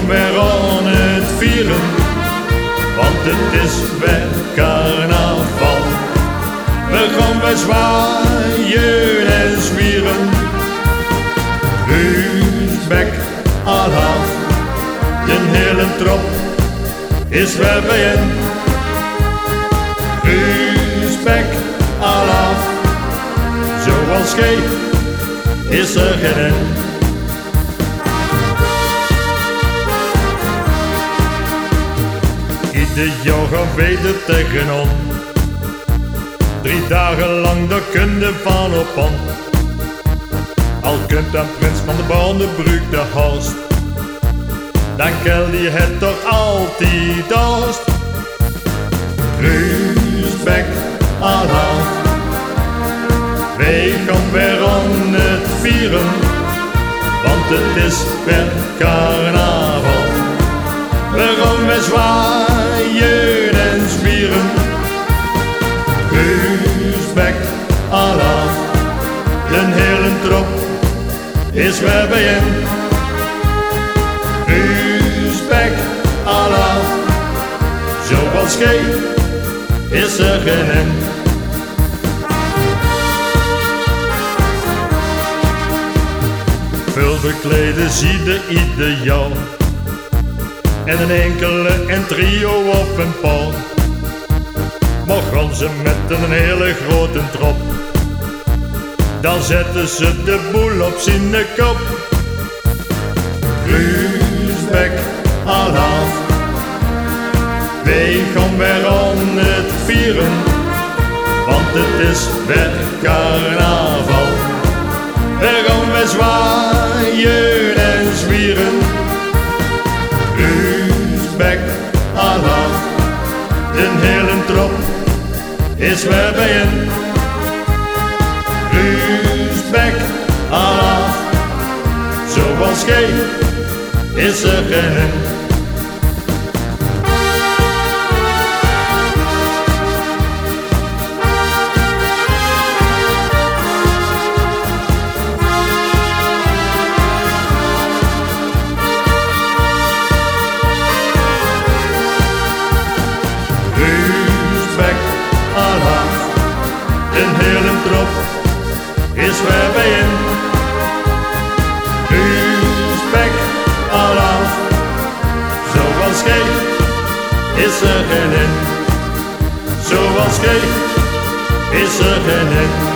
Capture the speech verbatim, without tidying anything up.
gaan weer aan het vieren, want het is weer carnaval. We gaan weer zwaaien en zwieren. Ruusbek, Allah, de hele trop is weer bijeen. Ruusbek, Allah, zoals gij is er geen. Ieder jaar gaan wij er tegenaan. Drie dagen lang, daar kun je van op aan. Al kunt een prins van de Bandenbroek de haast, dan kel je het toch altijd haast. Ruusbek, Allah, wij gaan weer aan het vieren, want het is weer carnaval. We gaan weer zwaaien en zwieren. Ruusbek, Allah, de hele trop is weer bijeen. Ruusbek, Allah, zoals gij is er geen. Veel bekleden zie je ieder jaar, en een enkele en trio op een paar. Maar gaan ze met een hele grote trop, dan zetten ze de boel op zijn kop. Ruusbek, Allah, wij gaan weer aan het vieren, want het is weer carnaval. We gaan weer zwaaien en zwieren. Ruusbek, Allah, de hele trop is weer bijeen. Ruusbek, Allah, zoals gij is er geen. Ruusbek, Allah, de hele trop is weer bijeen. Ruusbek, Allah, zoals gij is er geen. Zoals gij is er geen.